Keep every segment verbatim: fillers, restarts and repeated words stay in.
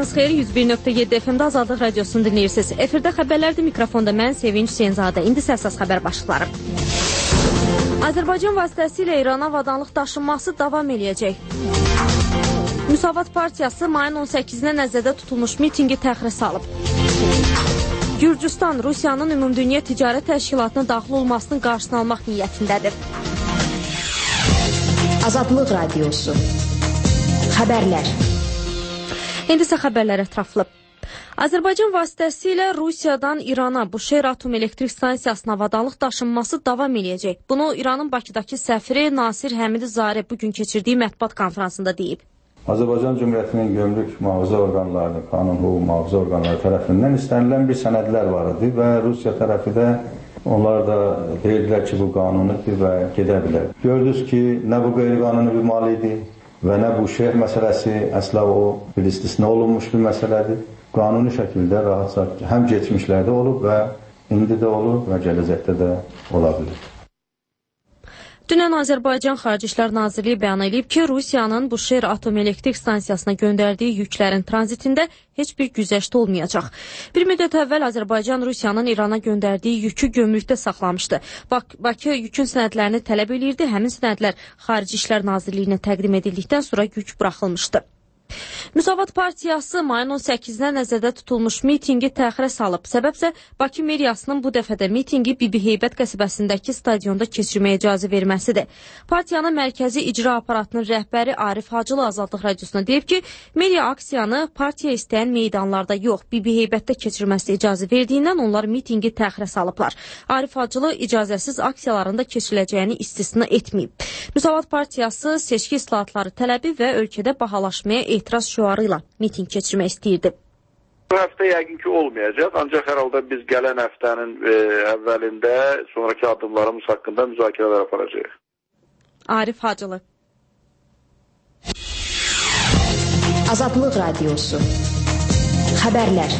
Vaxtınız xeyir, yüz bir nöqtə yeddi F M-də Azadlıq Radiosunu dinləyirsiniz. Efirdə xəbərlərdir, mikrofonda mən Sevinç Hüseynzadə. İndi əsas xəbər başlıqları. Azərbaycan vasitəsilə İrana avadanlıq daşınması davam eləyəcək. Müsavat Partiyası mayın on səkkizinə nəzərdə tutulmuş mitingi təxirə salıb. Gürcüstan Rusiyanın Ümumdünya Ticarət Təşkilatına daxil olmasının qarşısını almaq niyyətindədir. Azadlıq Radiosu. Xəbərlər. İndi isə xəbərlər ətraflı. Azərbaycan vasitəsilə Rusiyadan İrana Buşehir Atom Elektrik Stansiyasına avadanlıq daşınması davam eləyəcək. Bunu İranın Bakıdakı səfiri Nasir Həmidi Zari bugün keçirdiyi mətbuat konferansında deyib. Azərbaycan Cümhuriyyətinin gömrük mühafizə orqanları, qanun hüquq mühafizə orqanları tərəfindən istənilən bir sənədlər var idi və Rusiya tərəfi də onlar da deyirdilər ki, bu qanunidir və gedə bilər. Gördünüz ki, nə bu qeyri-qanuni bir mal idi və nə bu şehir məsələsi əsla o bir istisna olunmuş bir məsələdir. Qanuni şəkildə rahatca həm geçmişlərdə olub və indi də olur və gələcəkdə də ola bilir. Dünən Azərbaycan Xarici İşlər Nazirliyi bəyan edib ki, Rusiyanın Buşehir Atom Elektrik Stansiyasına göndərdiyi yüklərin tranzitində heç bir güzəşt olmayacaq. Bir müddət əvvəl Azərbaycan Rusiyanın İrana göndərdiyi yükü gömrükdə saxlamışdı. Bak Bakı yükün sənədlərini tələb edirdi. Həmin sənədlər Xarici İşlər Nazirliyinə təqdim edildikdən sonra yük buraxılmışdı. Müsavat Partiyası mayın on səkkizinə nəzərdə tutulmuş mitingi təxirə salıb. Səbəbsə Bakı meriyasının bu dəfədə mitingi Bibi Heybət qəsəbəsindəki stadionda keçirməyə icazə verməsidir. Partiyanın mərkəzi icra aparatının rəhbəri Arif Hacılı Azadlıq Radiosuna deyib ki, meriya aksiyanı partiya istəyən meydanlarda yox, Bibi Heybətdə keçirməsi icazə verdiyindən onlar mitingi təxirə salıblar. Arif Hacılı icazəsiz aksiyalarında keçiriləcəyini istisna etməyib. Müsavat Partiyası seçki islahatları tələbi və ölkədə bahalaşmaya etiraz şüarı ilə miting keçirmək istəyirdi. Bu həftə yəqin ki olmayacaq, ancaq hər halda biz gələn həftənin e, əvvəlində sonraki addımlarımız haqqında müzakirələr aparacağıq. Arif Hacılı. Azadlıq Radiosu. Xəbərlər.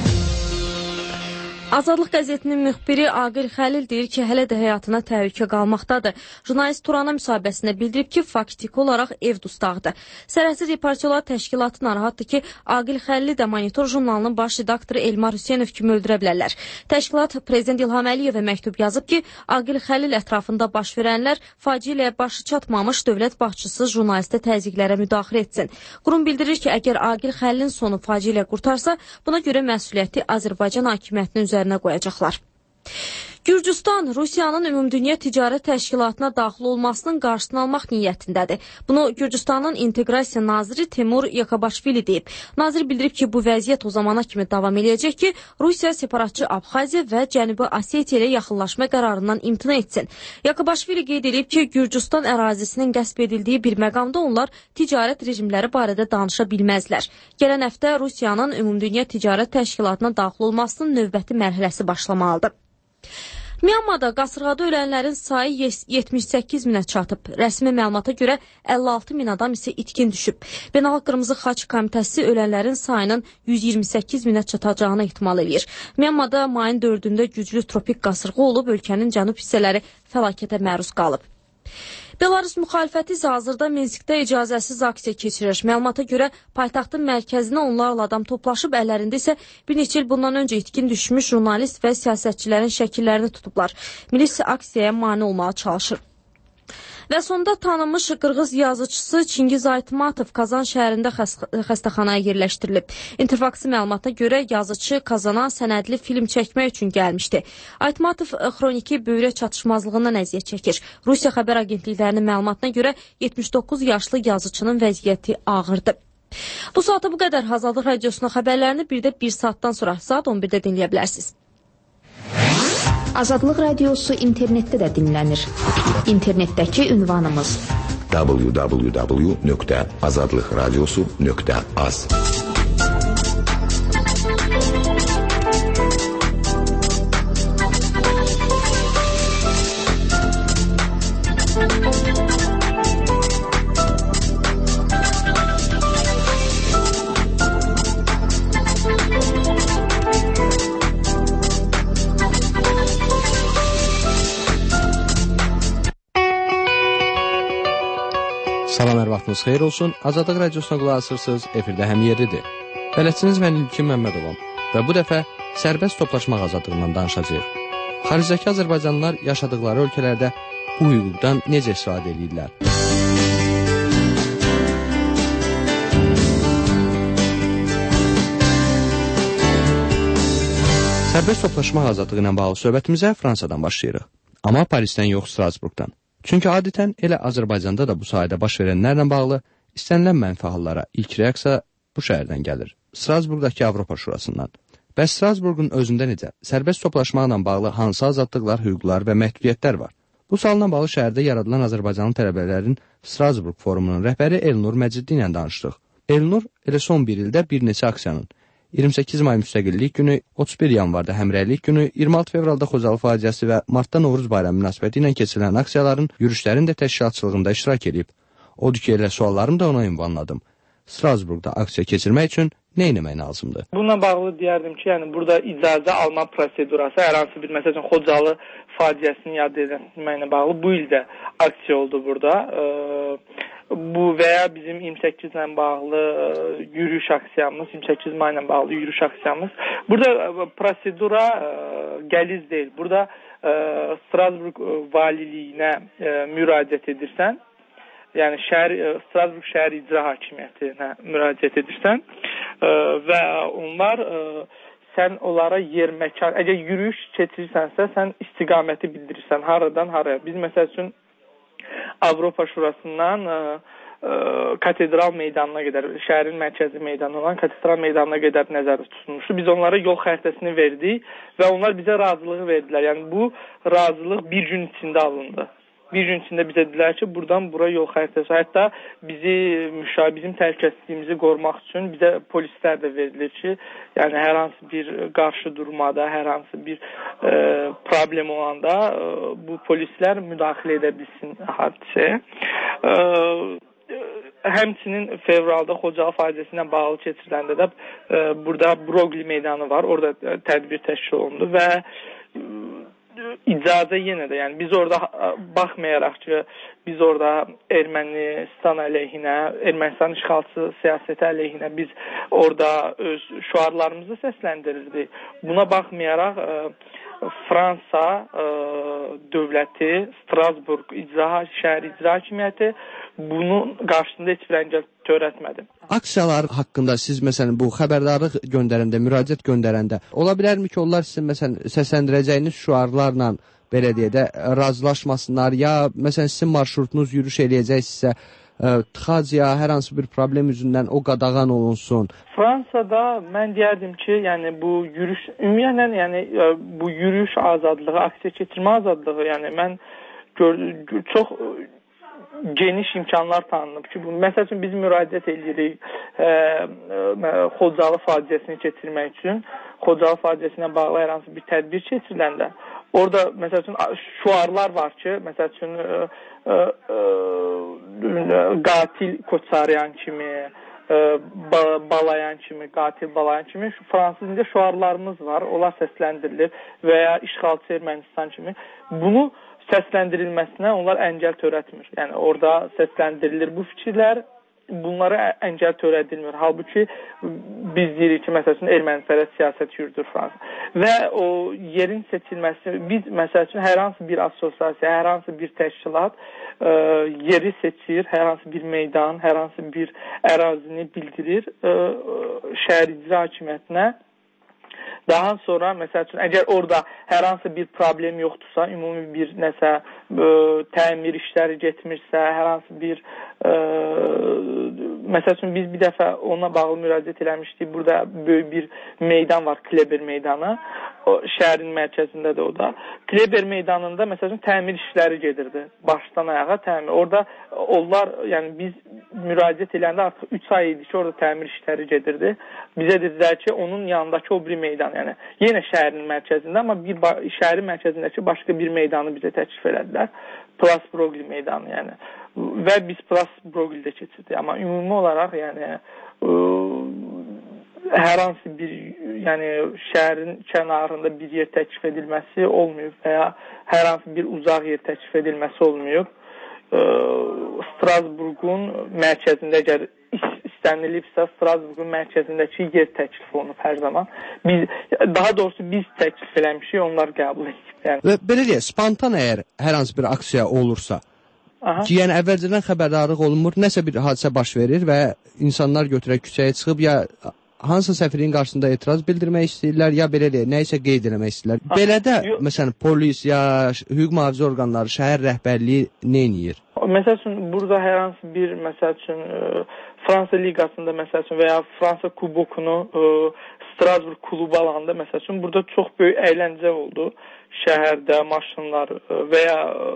Azadlıq qəzetinin müxbiri Aqil Xəlil deyir ki, hələ də həyatına təhlükə qalmaqdadır. Jurnalist Turana müsahibəsində bildirib ki, faktiki olaraq ev dustaqdır. Sərhədsiz Reportyorlar Təşkilatı narahatdır ki, Aqil Xəlili də Monitor jurnalının baş redaktoru Elmar Hüseynov kimi öldürə bilərlər. Təşkilat Prezident İlham Əliyevə məktub yazıb ki, Aqil Xəlil ətrafında baş verənlər faciəyə başı çatmamış dövlət başçısı jurnalistə təzyiqlərə müdaxilə etsin. Qurum bildirir ki, əgər Aqil Xəlilin sonu faciəyə qurtarsa, buna görə məsuliyyəti Azərbaycan hakimiyyətinin üzərində qoyacaqlar. Gürcüstan Rusiyanın Ümumdünya Ticarət Təşkilatına daxil olmasının qarşısını almaq niyyətindədir. Bunu Gürcüstanın İnteqrasiya naziri Temur Yakabaşvili deyib. Nazir bildirib ki, bu vəziyyət o zamana kimi davam edəcək ki, Rusiya separatçı Abxaziya və Cənubi Osetiya ilə yaxınlaşma qərarından imtina etsin. Yakabaşvili qeyd edib ki, Gürcüstan ərazisinin qəsb edildiyi bir məqamda onlar ticarət rejimləri barədə danışa bilməzlər. Gələn həftə Rusiyanın Ümumdünya Ticarət Təşkilatına daxil olmasının növbəti mərhələsi başlamalıdır. Myanmada qasırğada ölənlərin sayı yetmiş səkkiz minə çatıb. Rəsmi məlumata görə əlli altı min adam isə itkin düşüb. Beynəlxalq Qırmızı Xaç Komitəsi ölənlərin sayının yüz iyirmi səkkiz minə çatacağını ehtimal edir. Myanmada mayın dördündə güclü tropik qasırğa olub, ölkənin cənub hissələri fəlakətə məruz qalıb. Belarus müxalifəti isə hazırda Minskdə icazəsiz aksiya keçirir. Məlumata görə paytaxtın mərkəzinə onlarla adam toplaşıb, əllərində isə bir neçə il bundan öncə itkin düşmüş jurnalist və siyasətçilərin şəkillərini tutublar. Milis aksiyaya mane olmağa çalışır. Və sonda tanınmış Qırğız yazıçısı Çingiz Aytmatov Kazan şəhərində xəstəxanaya yerləşdirilib. İnterfaksi məlumatına görə yazıçı Kazana sənədli film çəkmək üçün gəlmişdi. Aytmatov xroniki böyrək çatışmazlığından əziyyət çəkir. Rusiya xəbər agentliklərinin məlumatına görə yetmiş doqquz yaşlı yazıçının vəziyyəti ağırdır. Bu saata bu qədər. Azadlıq Radiosunun xəbərlərini bir də bir saatdan sonra saat on birdə dinləyə bilərsiniz. Azadlıq Radiosu internetdə də dinlənir. İnternetdəki ünvanımız w w w nöqtə azadlıq radiosu nöqtə az. Salam, hər vaxtınız xeyir olsun. Azadlıq Radiosuna qulaq asırsınız, efirdə həmiyerlidir. Bələdçiniz mən İlkin Məmmədovam və bu dəfə sərbəst toplaşmaq azadlığından danışacağıq. Xaricdəki azərbaycanlılar yaşadıkları ölkələrdə bu hüquqdan necə istifadə edirlər? Sərbəst toplaşmaq azadlığı ilə bağlı söhbətimizə Fransadan başlayırıq. Amma Parisdən yox, Strasburqdan. Çünki adətən elə Azərbaycanda da bu sahədə baş verənlərlə bağlı istənilən mənfi hallara ilk reaksiya bu şəhərdən gəlir. Strasburqdakı Avropa Şurasından. Bəs Strasburqun özündə necə? Sərbəst toplaşmaqla bağlı hansı azadlıqlar, hüquqlar və məhdudiyyətlər var? Bu sualla bağlı şəhərdə yaradılan Azərbaycanlı tələbələrin Strasburq forumunun rəhbəri Elnur Məcidli ilə danışdıq. Elnur elə son bir ildə bir neçə aksiyanın iyirmi səkkiz may Müstəqillik günü, otuz bir yanvarda Həmrəylik günü, iyirmi altı fevralda Xocalı faciəsi və martda Novruz bayramı münasibəti ilə keçirilən aksiyaların, yürüşlərin də təşkilatçılığında iştirak edib. Odur ki, elə suallarımı da ona ünvanladım. Strasburqda aksiya keçirmək üçün nə etmək lazımdır? Bununla bağlı deyərdim ki, yəni burada icazə alma prosedurası, hər hansı bir məsələn Xocalı faciəsini yad etməklə bağlı bu ildə aksiya oldu burada. Ee, bu və ya bizim iyirmi səkkiz ilə bağlı yürüyüş aksiyamız, iyirmi səkkiz may ilə bağlı yürüyüş aksiyamız. Burada prosedura qəliz deyil. Burada Strasburq valiliyinə müraciət edirsən. Yəni şəhər, Strasburq şəhər icra hakimiyyətinə müraciət edirsən və onlar sən onlara yer məkan, əgər yürüyüş keçirirsənsə, sən istiqaməti bildirirsən, haradan haraya. Biz məsəl üçün Avropa Şurasından ə, ə, katedral meydanına qədər, şəhərin mərkəzi meydanı olan katedral meydanına qədər nəzərdə tutulmuşdu. Biz onlara yol xəritəsini verdik və onlar bizə razılığı verdilər. Yəni bu razılıq bir gün içində alındı. Bir gün içində bizə dedilər ki, buradan bura yol xəritəsi. Hətta bizi müşahid, bizim təhlükəsizliyimizi qorumaq üçün bizə polislər də verilir ki, yəni hər hansı bir qarşı durmada, hər hansı bir e, problem olanda e, bu polislər müdaxilə edə bilsin hadisəyə. E, həmçinin fevralda Xocalı faciəsi ilə bağlı keçiriləndə də e, burada Broqli meydanı var, orada tədbir təşkil olundu və e, icazə yenə də, yəni biz orada baxmayaraq ki, biz orada Ermənistan əleyhinə, Ermənistan işğalçı siyasəti əleyhinə biz orada öz şüarlarımızı səsləndirirdik. Buna baxmayaraq Fransa ə, dövləti, Strasburq icra, şəhər icra hakimiyyəti bunun qarşısında heç bir əngəl törətmədi. Aksiyalar haqqında siz məsələn bu xəbərdarlıq göndərəndə, müraciət göndərəndə ola bilərmi ki, onlar sizin məsələn səsləndirəcəyiniz şüarlarla belə deyə də razılaşmasınlar ya məsələn sizin marşrutunuz yürüyüş eləyəcəksə tıxac ya hər hansı bir problem üzündən o qadağan olunsun. Fransada mən deyərdim ki, yəni bu yürüyüş ümumiyyətlə yəni bu yürüyüş azadlığı, aksiya keçirmə azadlığı, yəni mən gör, çox geniş imkanlar tanınıb ki, bu məsəl üçün biz müraciət edirik e, e, Xocalı faciəsini keçirmək üçün. Xocalı faciəsi ilə bağlı hər hansı bir tədbir keçiriləndə orada məsəl üçün şüarlar var ki, məsəl üçün e, e, e, qatil Koçaryan kimi, e, balayan kimi, qatil balayan kimi fransız dilində şüarlarımız var. Onlar səsləndirilir və ya işğalçı Ermənistan kimi. Bunu səsləndirilməsinə onlar əngəl törətmir. Yəni orada səsləndirilir bu fikirlər, bunlara əngəl törədilmir. Halbuki biz deyirik ki, məsəl üçün ermənipərəst siyasət yürüdür Fransa. Və o yerin seçilməsi, biz məsəl üçün hər hansı bir assosiasiya, hər hansı bir təşkilat ə, yeri seçir, hər hansı bir meydan, hər hansı bir ərazini bildirir ə, şəhər icra hakimiyyətinə. Daha sonra məsəl üçün əgər orada hər hansı bir problem yoxdursa, ümumi bir nəsə ə, təmir işləri getmirsə, hər hansı bir ə, məsəl üçün biz bir dəfə ona bağlı müraciət eləmişdik. Burada böyük bir meydan var, Kleber meydanı. O şəhərin mərkəzindədir o da. Kleber meydanında məsəl üçün təmir işləri gedirdi. Başdan ayağa təmir. Orada onlar, yəni biz müraciət eləndə artıq üç ay idi ki, orada təmir işləri gedirdi. Bizə dedilər ki, onun yanındakı o bir meydan, yəni yenə şəhərin mərkəzində, amma bir şəhərin mərkəzindəki başqa bir meydanı bizə təklif elədilər. Place Broqli meydanı, yəni. Və biz Place Broqlidə keçirdik. Amma ümumi olaraq, yəni ə, hər hansı bir, yəni şəhərin kənarında bir yer təklif edilməsi olmayıb və ya hər hansı bir uzaq yer təklif edilməsi olmayıb. Strasburqun mərkəzində əgər istənilibsə Strasburqun mərkəzindəki yer təklif olunub hər zaman. Biz, daha doğrusu biz təklif eləmişik, onlar qəbul edib. Yəni. Və belə deyək, spontan əgər hər hansı bir aksiya olursa, Aha. ki, yəni əvvəlcədən xəbərdarlıq olunmur, nəsə bir hadisə baş verir və insanlar götürək küçəyə çıxıb ya hansı səfirliyin qarşısında etiraz bildirmək istəyirlər, ya belə deyək, nə isə qeyd eləmək istəyirlər. Aha. Belə də, məsələn, polis ya hüquq mühafizə orqanları, şəhər rəhbərliyi nə edir? Məsəl üçün, burada hər hansı bir, məsəl üçün, Fransa liqasında, məsəl üçün, və ya Fransa kubokunu Strasburg klubu alanda, məsəl üçün, burada çox böyük əyləncə oldu. Şəhərdə, maşınlar və ya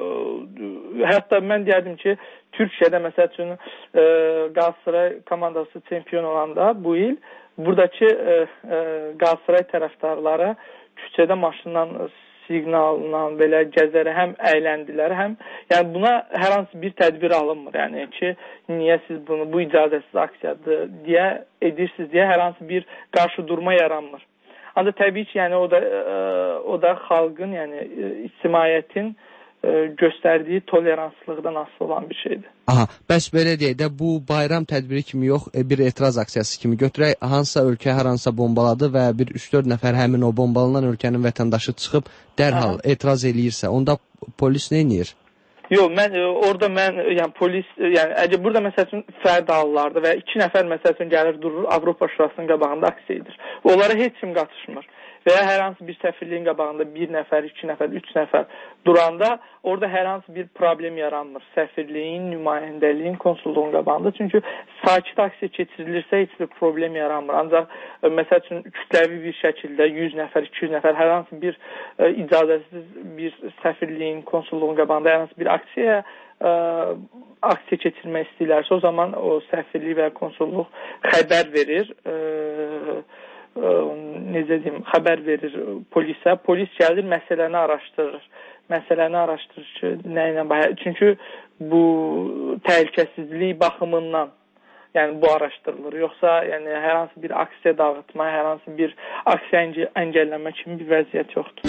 hətta mən deyərdim ki, Türkiyədə, məsəl üçün, Qalatasaray komandası çempion olanda bu il, buradakı Qalatasaray tərəfdarları küçədə maşından, siqnalından belə gəzərək həm əyləndilər, həm yəni buna hər hansı bir tədbir alınmır. Yəni ki, niyə siz bunu bu icazəsiz aksiyadır deyə edirsiniz deyə hər hansı bir qarşı durma yaranmır. Ancaq təbii ki, yəni o da o da xalqın, yəni ictimaiyyətin göstərdiyi toleranslıqdan asılı olan bir şeydir. Aha, bəs belə deyək də bu bayram tədbiri kimi yox, bir etiraz aksiyası kimi götürək, hansısa ölkə hər hansısa bombaladı və bir üç dörd nəfər həmin o bombalanan ölkənin vətəndaşı çıxıb dərhal Aha. etiraz eləyirsə, onda polis nə edir? Yox, mən orada mən yəni polis, yəni əgər burada məsəl üçün fərdi hallarda və iki nəfər məsəl üçün gəlir durur Avropa Şurasının qabağında aksiya edir. Onlara heç kim qatışmır. Və ya hər hansı bir səfirliyin qabağında bir nəfər, iki nəfər, üç nəfər duranda orada hər hansı bir problem yaranmır. Səfirliyin, nümayəndəliyin, konsulluğun qabağında. Çünki sakit aksiya keçirilirsə heç bir problem yaranmır. Ancaq məsəl üçün kütləvi bir şəkildə yüz nəfər, iki yüz nəfər hər hansı bir ə, icazəsiz bir səfirliyin, konsulluğun qabağında hər hansı bir aksiyaya ə, aksiya keçirmək istəyirlərsə, o zaman o səfirlik və konsulluq xəbər verir. Ə, necə deyim, xəbər verir polisə. Polis gəlir, məsələni araşdırır. Məsələni araşdırır ki, nə ilə bağlı. Çünki bu təhlükəsizlik baxımından yəni bu araşdırılır. Yoxsa yəni hər hansı bir aksiya dağıtma, hər hansı bir aksiya əngəlləmə kimi bir vəziyyət yoxdur.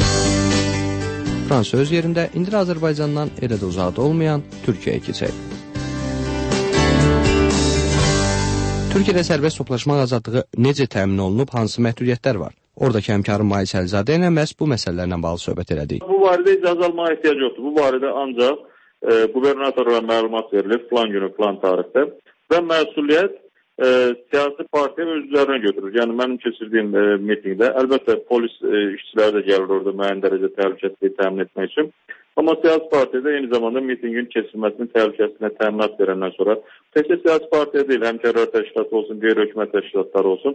Fransa öz yerində, indi Azərbaycandan elə də uzaqda olmayan Türkiyəyə keçək. Türkiyədə sərbəst toplaşmaq azadlığı necə təmin olunub, hansı məhdudiyyətlər var? Oradakı həmkarım Mais Əlizadə ilə məhz bu məsələlərlə bağlı söhbət elədik. Bu barədə icazə almağa ehtiyac yoxdur. Bu barədə ancaq e, qubernatorlara məlumat verilir filan günü, filan tarixdə və məsuliyyət e, siyasi partiya öz üzərinə götürür. Yəni mənim keçirdiyim e, mitingdə əlbəttə polis e, işçiləri də gəlir orada müəyyən dərəcə təhlükəsizliyi təmin etmək üçün. Amma siyasi partiyada eyni zamanda mitingin keçirilməsinin təhlükəsizliyinə təminat verəndən sonra təkcə siyasi partiya deyil, həmkarlar təşkilatı olsun, qeyri-hökumət təşkilatları olsun.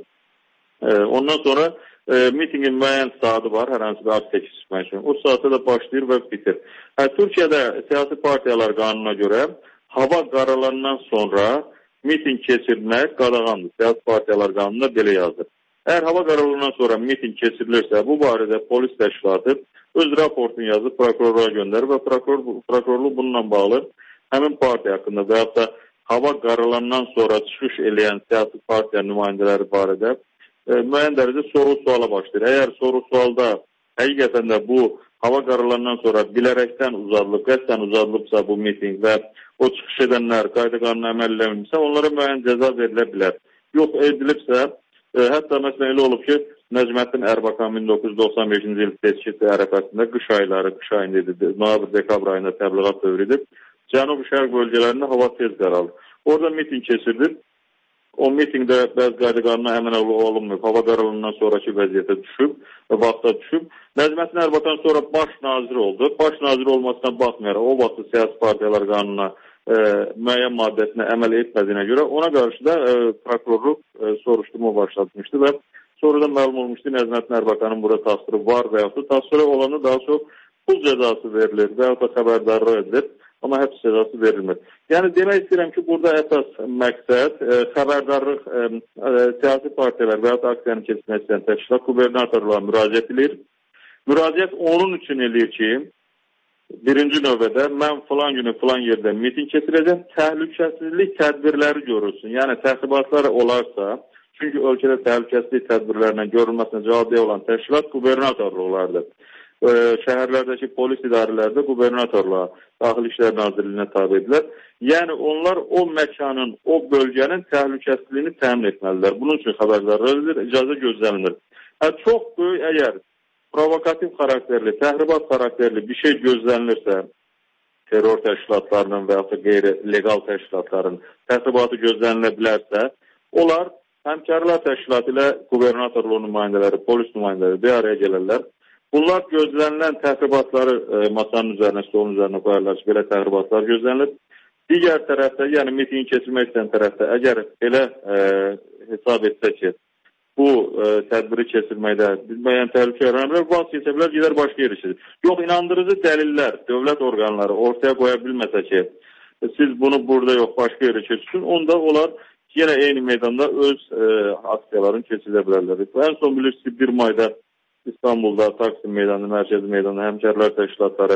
E, ondan sonra e, mitingin müəyyən saatı var, hər hansı bir aksiya keçirmək üçün. O saatda da başlayır və bitir. Hə, Türkiyədə siyasi partiyalar qanununa görə hava qaralandan sonra miting keçirmək qadağandır. Siyasi partiyalar qanununda belə yazır. Əgər hava qaralandan sonra miting keçirilirsə, bu barədə polis təşkilatı öz raportunu yazıb prokurora göndərir və prokuror, prokurorluq bununla bağlı həmin partiya haqqında və yaxud da hava qaralandan sonra çıxış eləyən siyasi partiya nümayəndələri barədə e, müəyyən dərəcə soru-suala başlayır. Əgər soru-sualda həqiqətən də bu hava qaralandan sonra bilərəkdən uzadılıb, qəsdən uzadılıbsa bu miting və o çıxış edənlər qayda qanuna əməl eləmirsə, onlara müəyyən cəza verilə bilər. Yox edilibsə, e, hətta məsələn elə olub ki, Nəcməddin Ərbakan min doqquz yüz doxsan beşinci il seçki ərəfəsində qış ayları, qış ayında idi, noyabr-dekabr ayında təbliğat dövrü edib, Cənub-Şərq bölgələrində hava tez qaralır. Orada miting keçirilir. O mitingdə bəzi qayda qanuna əməl olunmur. Hava qaralandan sonraki vəziyyətə düşüb, vaxta düşüb. Nəcməddin Ərbakan sonra baş nazir oldu. Baş nazir olmasına baxmayaraq, o vaxtı siyasi partiyalar qanununa e, müəyyən maddəsinə əməl etmədiyinə görə ona qarşı da e, prokurorluq e, soruşturma başlatmışdı və sonradan məlum olmuşdu, Nəcməddin Ərbakanın burada təqsiri var və yaxud da təqsiri olanı daha çox pul cəzası verilir və yaxud da xəbərdarlıq edilir, amma həbs cəzası verilmir. Yəni demək istəyirəm ki, burada əsas məqsəd e, xəbərdarlıq e, e, siyasi partiyalar və yaxud da aksiyanı keçirmək istəyən təşkilat qubernatorluğa müraciət edir. Müraciət onun üçün eləyir ki, birinci növbədə mən filan günü filan yerdə miting keçirəcəm, təhlükəsizlik tədbirləri görülsün. Yəni təxribatlar olarsa, çünki ölkədə təhlükəsizlik tədbirlərinin görülməsinə cavabdeh olan təşkilat qubernatorluqlardır. e, şəhərlərdəki polis idarələri də qubernatorluğa, Daxili İşlər Nazirliyinə tabedirlər. Yəni onlar o məkanın, o bölgənin təhlükəsizliyini təmin etməlidirlər. Bunun üçün xəbərdarlar edilir, icazə gözlənilir. Hə, çox böyük əgər provokativ xarakterli, təhribat xarakterli bir şey gözlənilirsə, terror təşkilatlarının və ya da qeyri-legal təşkilatların təhribatı gözlənilə bilərsə, onlar həmkarlar təşkilatı ilə qubernatorluğun nümayəndələri, polis nümayəndələri bir araya gələrlər. Bunlar gözlənilən təxribatları e, masanın üzərinə, stolun üzərinə qoyarlar ki, belə təxribatlar gözlənilir. Digər tərəfdə, yəni mitingi keçirmək istəyən tərəfdə, əgər belə e, hesab etsə ki, bu e, tədbiri keçirməkdə müəyyən təhlükə yaranır, vaz keçə bilər, gedər başqa yer işidir. Yox, inandırıcı dəlillər, dövlət orqanları ortaya qoya bilməsə ki, siz bunu burada yox, başqa yerə keçirin, onda onlar yenə eyni meydanda öz e, aksiyalarını keçirə bilərlər. Ən son bilirsiniz, bir mayda İstanbulda, Taksim meydanı, mərkəzi meydanı, həmkarlar təşkilatları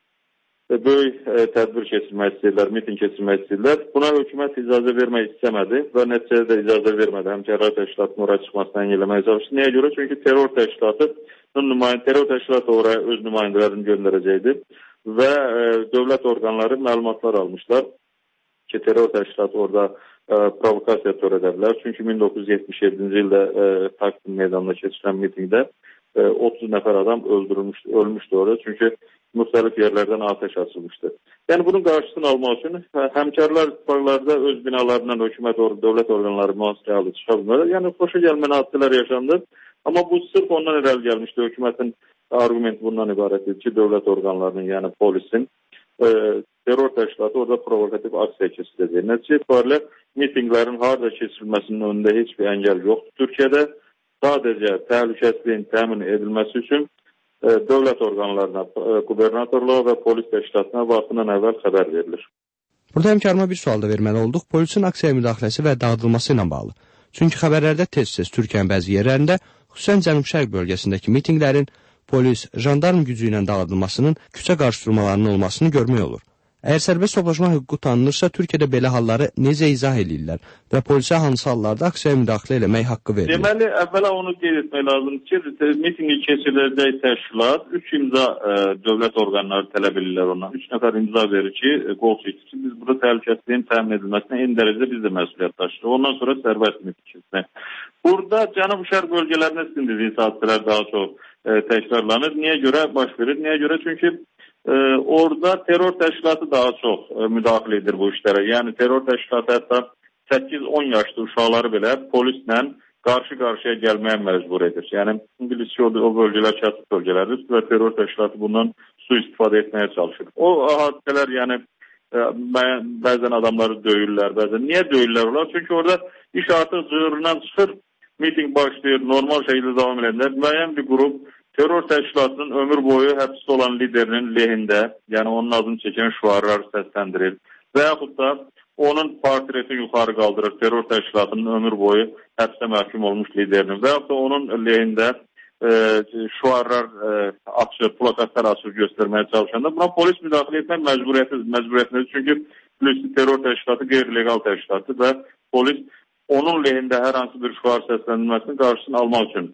böyük e, tədbir keçirmək istəyirlər, miting keçirmək istəyirlər. Buna hökumət icazə vermək istəmədi və nəticədə də icazə vermədi. Həmkarlar təşkilatının oraya çıxmasını engelləməyə çalışdı. Niyə görə? Çünki terror təşkilatı, terror təşkilatı oraya öz nümayəndələrini göndərəcəkdi və e, dövlət orqanları məlumatlar almışlar ki, terror təşkilatı orada e, provokasiya törədə bilər. Çünki min doqquz yüz yetmiş yeddinci ildə e, Taksim meydanında keçirilən mitingdə otuz nəfər adam öldürülmüşdü, ölmüşdü orada. Çünki müxtəlif yerlərdən atəş açılmışdı. Yəni bunun qarşısını almaq üçün həmkarlar ittifaqlarda öz binalarından hökumət, dövlət orqanları mühasirəyə aldı, çıxa bilmirlər. Yəni xoşa gəlməyən hadisələr yaşandı. Amma bu sırf ondan irəli gəlmişdi. Hökumətin argumenti bundan ibarətdir ki, dövlət orqanlarının, yəni polisin e, terror təşkilatı orada provokativ aksiya keçirəcək. Nəticə itibarilə mitinglərin harada keçirilməsinin önündə heç bir əngəl yoxdur Türkiyədə. Sadəcə təhlükəsizliyin təmin edilməsi üçün e, dövlət orqanlarına, e, qubernatorluğa və polis təşkilatına vaxtından əvvəl xəbər verilir. Burada həmkarıma bir sual da verməli olduq. Polisin aksiyaya müdaxiləsi və dağıdılması ilə bağlı. Çünki xəbərlərdə tez-tez Türkiyənin bəzi yerlərində, xüsusən Cənub-Şərq bölgəsindəki mitinglərin polis, jandarm gücü ilə dağıdılmasının, küçə qarşıdurmalarının olmasını görmək olur. Əgər sərbəst toplaşma hüququ tanınırsa, Türkiyədə belə halları necə izah edirlər və polisə hansı hallarda aksiyaya müdaxilə eləmək haqqı verilir? Deməli, əvvəla onu qeyd etmək lazımdır ki, mitingi keçiriləcək təşkilat üç imza e, dövlət orqanları tələb edirlər ondan. üç nəfər imza verir ki, e, qol çəkir ki, biz burada təhlükəsizliyin təmin edilməsinə eyni dərəcədə biz də məsuliyyət daşıyırıq. Ondan sonra sərbəst miting keçirilmək. Burada Cənub-Şərq bölgələrində sizin dediyiniz hadisələr daha çox e, təkrarlanır. Niyə görə baş verir? Niyə görə? Çünki Ee, orada terror təşkilatı daha çox e, müdaxilə edir bu işlərə. Yəni terror təşkilatı hətta səkkiz on yaşlı uşaqları belə polislə qarşı-qarşıya gəlməyə məcbur edir. Yəni İngilizcə o, o bölgələr çatıq bölgələrdir və terror təşkilatı bundan sui-istifadə etməyə çalışır. O hadisələr yəni e, bəzən adamları döyürlər, bəzən. Niyə döyürlər onlar? Çünki orada iş artıq cığırından çıxır, miting başlayır, normal şəkildə davam edirlər. Müəyyən bir qrup terror təşkilatının ömür boyu həbsdə olan liderinin lehində, yəni onun adını çəkən şüarlar səsləndirir və yaxud da onun portreti yuxarı qaldırır, terror təşkilatının ömür boyu həbsdə məhkum olmuş liderinin və yaxud da onun lehində e, şüarlar e, açır, plakatlar açır göstərməyə çalışanda buna polis müdaxilə etmək məcburiyyətidir, məcburiyyətidir. Çünki terror təşkilatı qeyri-legal təşkilatdır və polis onun lehində hər hansı bir şüar səsləndirməsinin qarşısını almaq üçün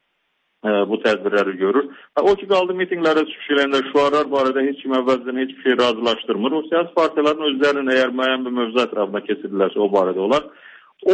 bu tədbirləri görür. O ki, qaldı mitinglərə çıxış edəndə şüarlar barədə heç kim əvvəldən heç bir şey razılaşdırmır. O siyasi partiyaların özlərinin əgər müəyyən bir mövzu ətrafına keçirirlərsə o barədə olar. O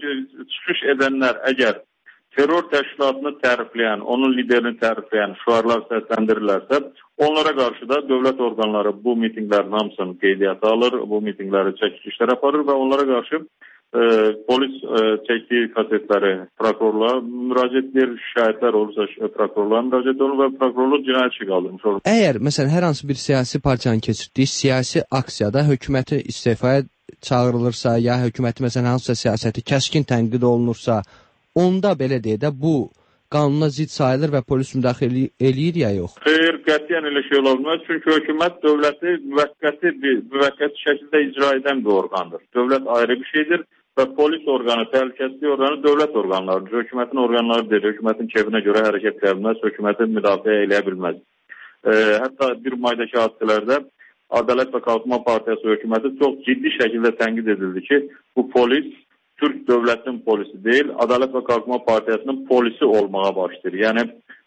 çıxış edənlər əgər terror təşkilatını tərifləyən, onun liderini tərifləyən şüarlar səsləndirirlərsə, onlara qarşı da dövlət orqanları bu mitinglərin hamısını qeydiyyata alır, bu mitingləri çəkilişlər aparır və onlara qarşı E, polis e, çəkdiyi kasetləri prokurorluğa müraciət edir, şikayətlər olursa prokurorluğa müraciət olunur və prokurorluq cinayət işi qaldırmış olur. Əgər məsələn hər hansı bir siyasi partiyanın keçirdiyi siyasi aksiyada hökuməti istifaya çağırılırsa, ya hökuməti məsələn hansısa siyasəti kəskin tənqid olunursa, onda belə deyə də bu qanuna zidd sayılır və polis müdaxilə eləyir ya yox? Xeyr, qətiyyən elə şey ola bilməz. Çünki hökumət dövləti müvəqqəti bir müvəqqəti şəkildə icra edən bir orqandır. Dövlət ayrı bir şeydir. Və polis orqanı, təhlükəsizlik orqanı dövlət orqanlarıdır. Hökumətin orqanları deyil, hökumətin kefinə görə hərəkət edə bilməz, hökumətin müdafiə eləyə bilməz. E, hətta bir maydakı hadisələrdə Ədalət və Qalxınma Partiyası hökuməti çox ciddi şəkildə tənqid edildi ki, bu polis Türk dövlətinin polisi deyil, Ədalət və Qalxınma Partiyasının polisi olmağa başlayır. Yəni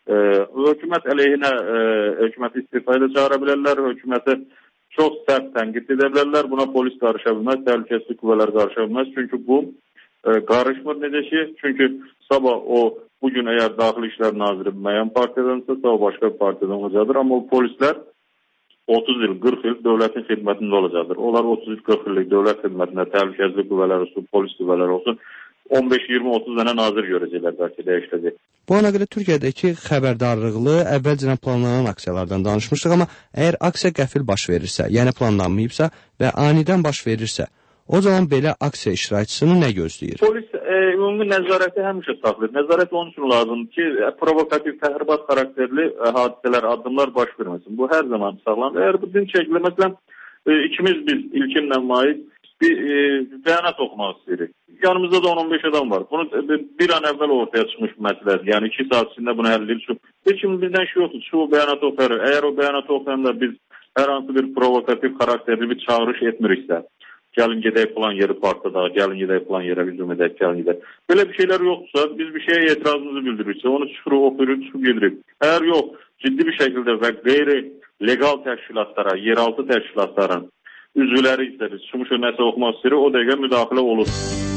e, hökumət əleyhinə e, hökuməti istifaya çağıra bilərlər, hökuməti çox sərt tənqid edə bilərlər, buna polis qarışa bilməz, təhlükəsizlik qüvvələri qarışa bilməz, çünki bu e, qarışmır necə ki, çünki sabah o bugün əgər Daxili İşlər Naziri müəyyən partiyadansa, sabah başqa bir partiyadan olacaktır, amma o polislər otuz il, qırx il dövlətin xidmətində olacaqdır. Onlar otuz il, qırx illik dövlət xidmətində təhlükəsizlik qüvvələri olsun, polis qüvvələri olsun, on beş iyirmi otuz dənə nazir görəcəklər bəlkə dəyişəcək. Bu ona görə Türkiyədəki xəbərdarlıqlı əvvəlcədən planlanan aksiyalardan danışmışdıq, amma əgər aksiya qəfil baş verirsə, yəni planlanmayıbsa və anidən baş verirsə, o zaman belə aksiya iştirakçısını nə gözləyir? Polis e, ümumi nəzarəti həmişə saxlayır. Nəzarət onun üçün lazımdır ki, e, provokativ, təhribat xarakterli e, hadisələr, addımlar baş verməsin. Bu hər zaman sağlanır. Əgər bu gün şəkildə, məsələn, e, ikimiz biz İlkimlə Maiz bir e, bəyanat oxumaq istəyirik. Yanımızda da on on beş adam var. Bunu e, bir an əvvəl ortaya çıxmış məsələdir. Yəni iki saat içində bunu həll edir. Heç kim bizdən şey yoxdur. Şu bəyanatı oxuyarıq. Əgər o bəyanatı oxuyanda biz hər hansı bir provokativ xarakterli bir çağırış etmiriksə, gəlin gedək falan yeri partladaq, gəlin gedək falan yerə hücum edək, gəlin gedək. Belə bir şeylər yoxdursa, biz bir şeyə etirazımızı bildiririksə, onu çıxırıq, oxuyuruq, çıxıb gedirik. Əgər yox, ciddi bir şəkildə və qeyri legal təşkilatlara, yeraltı təşkilatların üzvləri isə biz çıxmışıq nəsə oxumaq istəyirik, o dəqiqə müdaxilə olur.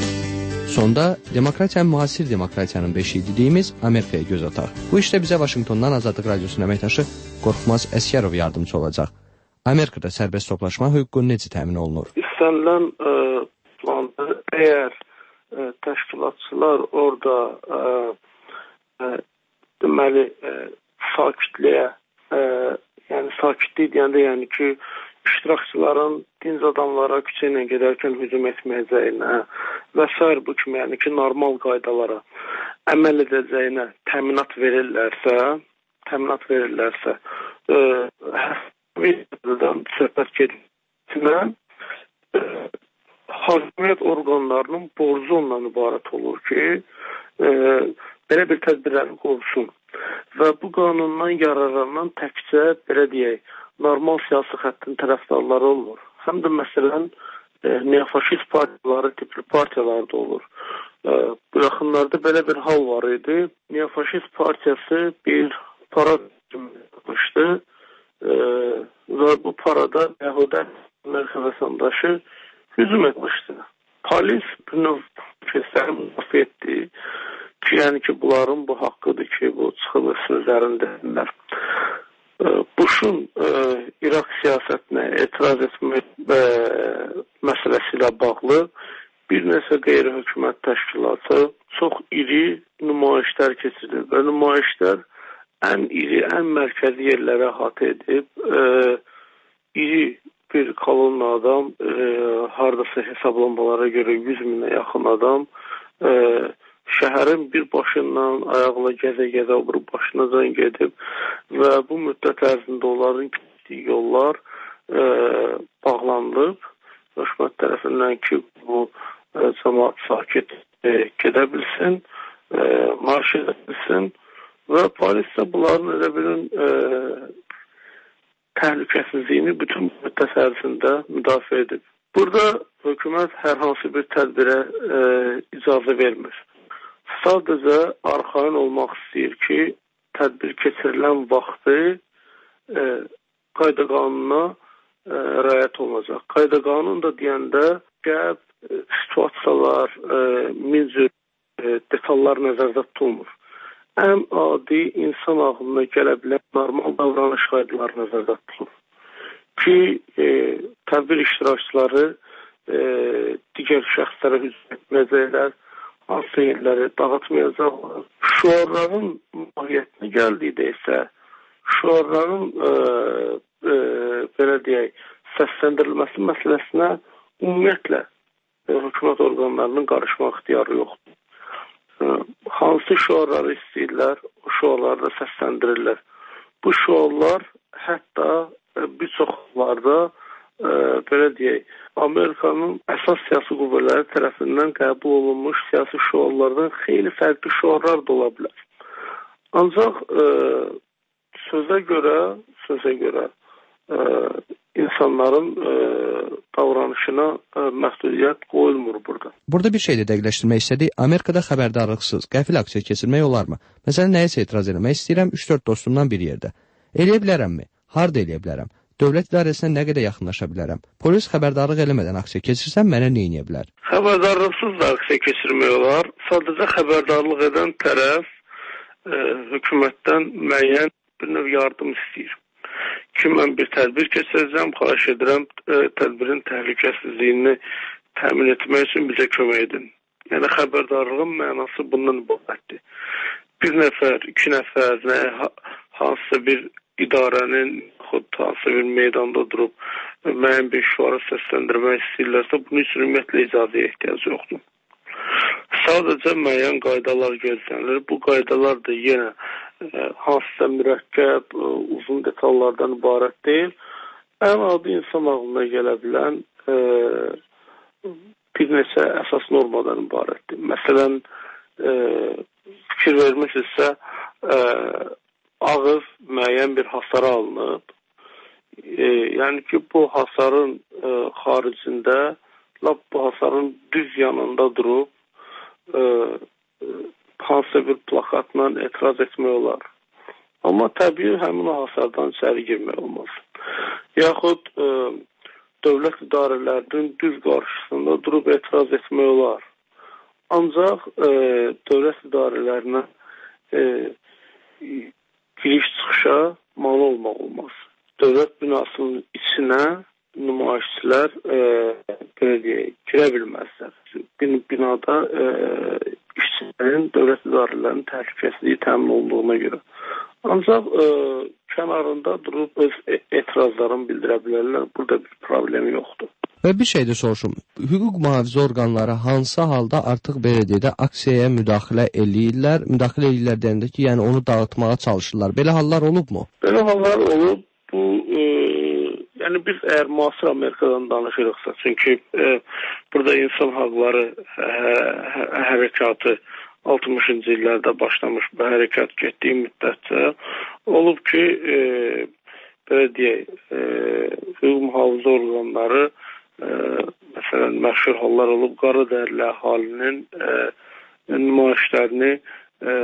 Sonda demokratiyanın müasir demokratiyanın beşiyi dediyimiz Amerikaya göz ataq. Bu işdə bizə Vaşinqtondan Azadlıq Radiosunun əməkdaşı Qorxmaz Əsgərov yardımcı olacaq. Amerikada sərbəst toplaşma hüququ necə təmin olunur? İstənilən e, planda əgər e, təşkilatçılar orada e, e, deməli e, sakitliyə, e, yəni sakitlik deyəndə yəni ki, iştirakçıların dinc adamlara küçə ilə gedərkən hücum etməyəcəyinə və s. bu kimi yəni ki, normal qaydalara əməl edəcəyinə təminat verirlərsə, təminat verirlərsə, e, söhbət gedirsinə e, hakimiyyət orqanlarının borcu ondan ibarət olur ki, e, belə bir tədbirləri qorsun və bu qanundan yararlanan təkcə, belə deyək, normal siyasi xəttin tərəfdarları olmur. Həm də məsələn, e, neofaşist partiyaları, tipli partiyalar da olur. E, bu yaxınlarda belə bir hal var idi. Neofaşist partiyası bir para yapmışdı. Ee, və bu parada Yahuda Amerika vətəndaşı hücum etmişdi. Polis bir növ kəsləri müdafiə etdi ki, yəni ki, bunların bu haqqıdır ki, bu çıxılır sözlərindədirlər. Ee, Bush'un e, İraq siyasətinə etiraz etmək e, məsələsi ilə bağlı bir neçə qeyri-hökumət təşkilatı çox iri nümayişlər keçirir və nümayişlər ən iri, ən mərkəzi yerlərə əhatə edib, e, iri bir kolonna adam, e, haradasa hesablanmalara görə yüz minə yaxın adam, e, şəhərin bir başından ayaqla gəzə-gəzə o bir başınacan gedib və bu müddət ərzində onların getdiyi yollar e, bağlanılıb. Hökumət tərəfindən ki, bu e, cəmaat sakit e, gedə bilsin, e, marş edə bilsin. Və polis də bunların elə bilin e, təhlükəsizliyini bütün müddət ərzində müdafiə edib. Burada hökumət hər hansı bir tədbirə e, icazə vermir. Sadəcə arxayın olmaq istəyir ki, tədbir keçirilən vaxtı e, qayda qanuna e, rəayət olunacaq. Qayda qanun da deyəndə qəb, e, situasiyalar, e, min cür e, detallar nəzərdə tutulmur. Ən adi insan ağlına gələ bilən normal davranış qaydaları nəzərdə tutulur. Ki, e, tədbir iştirakçıları e, digər şəxslərə hücum etməyəcəklər, hansı yerləri dağıtmayacaqlar. Şüarların mahiyyətinə gəldikdə isə, şüarların e, e, belə deyək, səsləndirilməsi məsələsinə ümumiyyətlə e, hökumət orqanlarının qarışma ixtiyarı yoxdur. Hansı şüarları istəyirlər, o şüarlarda səsləndirirlər. Bu şüarlar hətta bir çox hallarda e, belə deyək, Amerikanın əsas siyasi qüvvələri tərəfindən qəbul olunmuş siyasi şüarlardan xeyli fərqli şüarlar da ola bilər. Ancaq e, sözə görə, sözə görə e, insanların e, davranışına e, məhdudiyyət qoyulmur burada. Burada bir şey də dəqiqləşdirmək istədik. Amerikada xəbərdarlıqsız qəfil aksiya keçirmək olarmı? Məsələn, nəyəsə etiraz etmək istəyirəm üç dörd dostumdan bir yerdə. Eləyə bilərəmmi? Harda eləyə bilərəm? Dövlət idarəsinə nə qədər yaxınlaşa bilərəm? Polis xəbərdarlıq eləmədən aksiya keçirsəm mənə nə edə bilər? Xəbərdarlıqsız da aksiya keçirmək olar. Sadəcə xəbərdarlıq edən tərəf e, hökumətdən müəyyən bir növ yardım istəyir. Ki, mən bir tədbir keçirəcəm, xahiş edirəm, e, tədbirin təhlükəsizliyini təmin etmək üçün bizə kömək edin. Yəni, xəbərdarlığın mənası bundan ibarətdir. Bir nəfər, iki nəfər, nə, hansısa bir idarənin, xud hansısa bir meydanda durub müəyyən bir şüarı səsləndirmək istəyirlərsə, bunun üçün ümumiyyətlə icazəyə ehtiyac yoxdur. Sadəcə müəyyən qaydalar gözlənilir. Bu qaydalar da yenə e, hansısa mürəkkəb, e, uzun detallardan ibarət deyil. Ən adi insan ağlına gələ bilən e, bir neçə əsas normadan ibarətdir. Məsələn, e, fikir vermişsə, e, ağız müəyyən bir hasara alınıb. E, yəni ki, bu hasarın e, xaricində, lap bu hasarın düz yanında durub, e, hansısa bir plakatla etiraz etmək olar. Amma təbii həmin o hasardan içəri girmək olmaz. Yaxud e, dövlət idarələrinin düz qarşısında durub etiraz etmək olar. Ancaq e, dövlət idarələrinə e, giriş-çıxışa mane olmaq olmaz. Dövlət binasının içinə nümayişçilər e, belə deyək, girə bilməzlər. Bin, binada e, işçilərin, dövlət idarələrinin təhlükəsizliyi təmin olduğuna görə. Ancaq e, kənarında durub öz etirazlarını bildirə bilərlər. Burada bir problem yoxdur. Və bir şey də soruşum. Hüquq mühafizə orqanları hansı halda artıq belə deyək də aksiyaya müdaxilə eləyirlər? Müdaxilə eləyirlər deyəndə ki, yəni onu dağıtmağa çalışırlar. Belə hallar olubmu? Belə hallar olub. Bu e, yəni biz əgər müasir Amerikadan danışırıqsa, çünki e, burada insan haqları hə, hə, hərəkatı altmışıncı illərdə başlamış bu hərəkat getdiyi müddətcə olub ki, e, belə deyək, e, hüquq mühafizə orqanları e, məsələn, məşhur hallar olub, qara dərli əhalinin e, nümayişlərini e,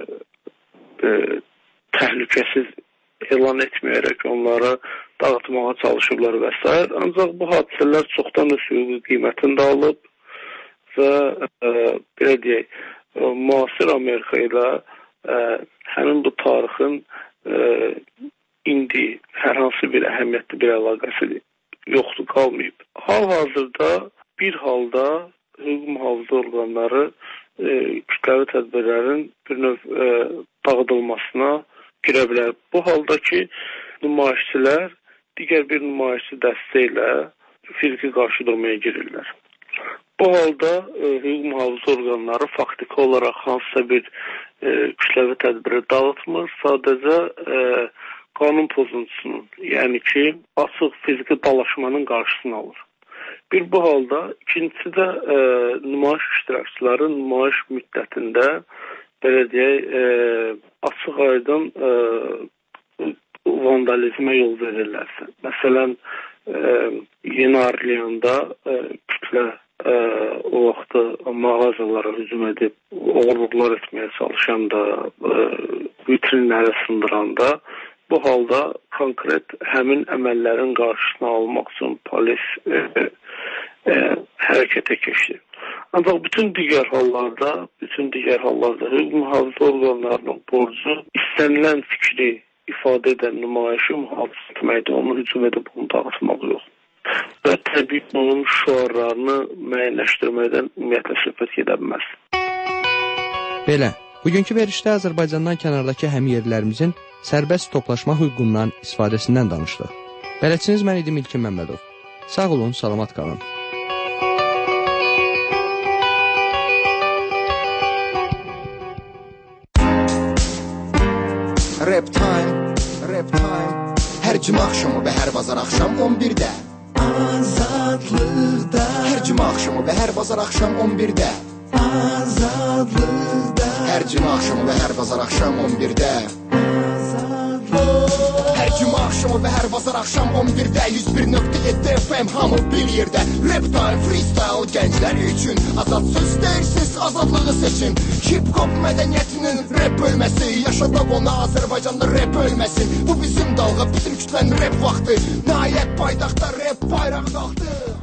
e, təhlükəsiz elan etməyərək onlara dağıtmağa çalışıblar və s. Ancaq bu hadisələr çoxdan öz hüquqi qiymətini də alıb və e, belə deyək, e, müasir Amerika ilə e, həmin bu tarixin e, indi hər hansı bir əhəmiyyətli bir əlaqəsi yoxdur, qalmayıb. Hal-hazırda bir halda hüquq mühafizə orqanları e, kütləvi tədbirlərin bir növ e, dağıdılmasına girə bilər. Bu halda ki, nümayişçilər digər bir nümayişçi dəstə ilə fiziki qarşı durmaya girirlər. Bu halda e, hüquq mühafizə orqanları faktiki olaraq hansısa bir e, kütləvi tədbiri dağıtmır, sadəcə e, qanun pozuntusunun, yəni ki, açıq fiziki dalaşmanın qarşısını alır. Bir bu halda, ikincisi də e, nümayiş iştirakçıları nümayiş müddətində belə deyək, e, açıq aydın e, vandalizmə yol verirlərsə. Məsələn, e, Yeni Orleanda e, kütlə e, o vaxtı mağazalara hücum edib, oğurluqlar etməyə çalışanda, e, vitrinləri sındıranda, bu halda konkret həmin əməllərin qarşısını almaq üçün polis e, e, hərəkətə keçdi. Ancaq bütün digər hallarda, bütün digər hallarda hüquq mühafizə orqanlarının borcu istənilən fikri ifadə edən nümayişi mühafizə etməkdir, onu hücum edib onu dağıtmaq yox. Və təbii onun şüarlarını müəyyənləşdirməkdən ümumiyyətlə söhbət gedə bilməz. Belə, bugünkü verişdə Azərbaycandan kənardakı həmyerlilərimizin sərbəst toplaşma hüququndan istifadəsindən danışdıq. Bələdçiniz mən idim İlkin Məmmədov. Sağ olun, salamat qalın. Rap time, rap time. Hər cümə axşamı və hər bazar axşam on birdə Azadlıqda. Hər cümə axşamı və hər bazar axşam on birdə Azadlıqda. Hər cümə axşamı və hər bazar axşam on birdə Azadlıqda. Hər cümə axşamı və hər bazar axşam on birdə yüz bir nöqtə yeddi F M hamı bir yerdə. Rap time, freestyle gənclər üçün azad söz deyirsiz, azadlığı seçin. Hip-hop mədəniyyətinin rap bölməsi, yaşadaq ona Azərbaycanda rap ölməsin. Bu bizim dalğa, bizim kütlənin rap vaxtı. Nəhayət paytaxtda rap bayraq qalxdı.